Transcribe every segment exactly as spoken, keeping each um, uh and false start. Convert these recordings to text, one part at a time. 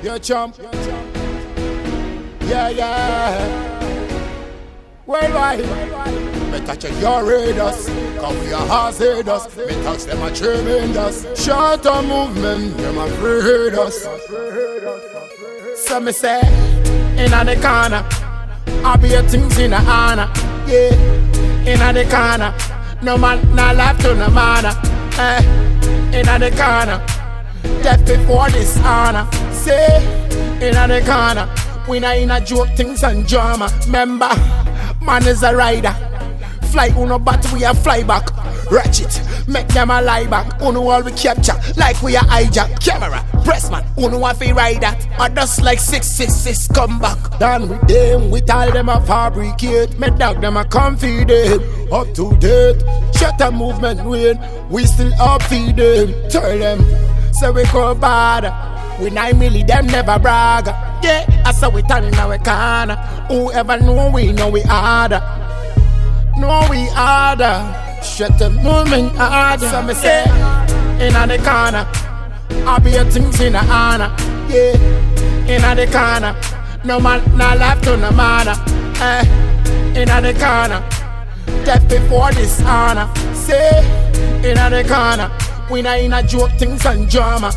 You're chump. Yeah, yeah. Worldwide. Me touch your raiders, cause we are hard us. Me touch them a tremendous. Short on movement, them afraid us. So me say, inna the corner, I be a things in the honor. Yeah, inna the corner, no man, no life to no manner. Eh, inna the corner, death before dishonor. Say, inna the corner, we not inna joke things and drama. Remember, man is a rider. Fly uno but we a fly back. Ratchet, make them a lie back. Uno all we capture like we a hijack. Camera, press man, uno want fi ride that. Or just like six six six come back. Done with them, with all them a fabricate. Me dog them a confident, up to date. Shut a movement win, we still up feed them. Tell them, so we go bad. We nine milli, them never brag. Yeah, I saw we turn in our corner. Whoever know we know we harder. Know we harder. Shut the movement harder. So me say, inna the corner, I be a things in the honor. Yeah, inna the corner, no man, no life to no manner. Eh, inna the corner, death before dishonor. Say, inna the corner, we not inna joke things and drama.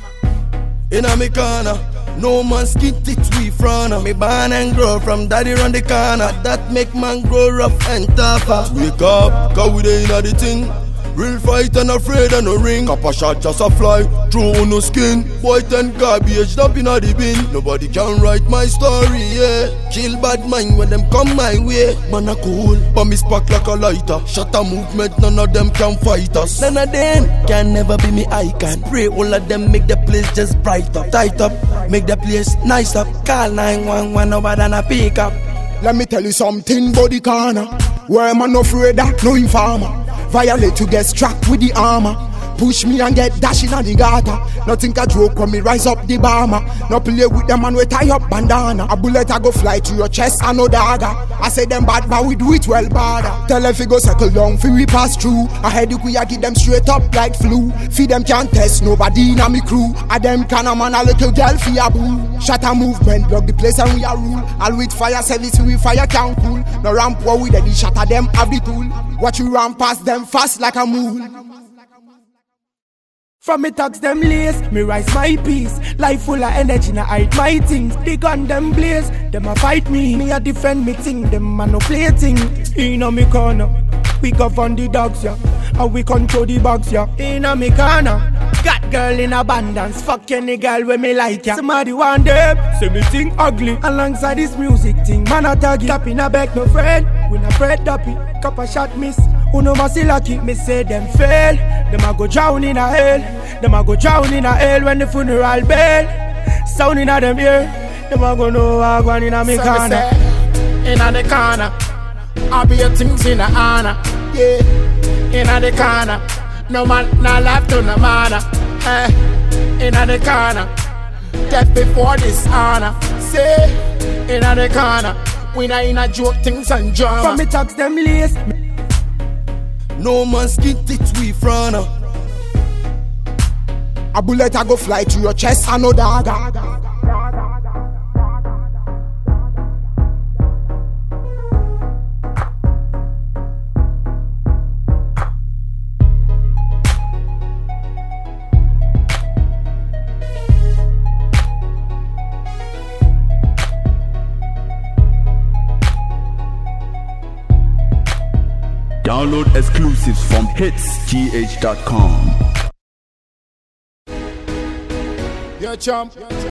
Inna me corner, no man skin it we front. Me born and grow from daddy round the corner. That make man grow rough and tougher. Wake up, cause we dey inna the thing. Real fight and afraid of no ring. Copper shot just a fly through on no skin. Boy ten garbage up inna the bin. Nobody can write my story, yeah. Kill bad mind when them come my way. Man a cool, but me spark like a lighter. Shut a movement, none of them can fight us. None of them can never be me icon. Pray all of them make the place just bright up. Tight up, make the place nice up. Call nine one one, nobody na pick up. Let me tell you something, body corner. Where man no afraid of no informer. Violate to get struck with the armor. Push me and get dashing on the gutter. Nothing a joke when me rise up the bomber. No play with them and we tie up bandana. A bullet a go fly to your chest and no dagger. I say them bad but we do it well bad. Tell them fi go circle down fi we pass through. I head we a give them straight up like flu. Feed them can't test nobody in a me crew. A them can a man a little girl fi a boo. Shut a movement block the place and we a rule. All with fire service we fire can cool. No ramp war with any shatter them have the tool. Watch you run past them fast like a mule. From me talks them lace, me rise my peace. Life full of energy, na hide my things. They gun them blaze, them a fight me. Me a defend me thing, them a no play thing. Inna me corner, we govern the dogs, yeah. And we control the box, yeah. Inna me corner, got girl in abundance. Fuck any girl with me like ya. Somebody want them, say me thing ugly. Alongside this music thing, man a taggy. Tap in a back, no friend, we na bread duppy. Cup a shot miss, uno masi lucky. Me say them fail, them a go drown in a hell. Them a go drown in a hell when the funeral bell sound in a them ear. Them a go know I go in a me So corner. me say, inna the corner, I be a things in the honor. Yeah, inna the corner, no man, no life to no manner. Eh, inna the corner, death before dishonor. Say, inna the corner, we not inna joke things and drama. From me talks them lace. No man skin it we front. A bullet a go fly to your chest and no dagger. Download exclusives from hits g h dot com. You're chump.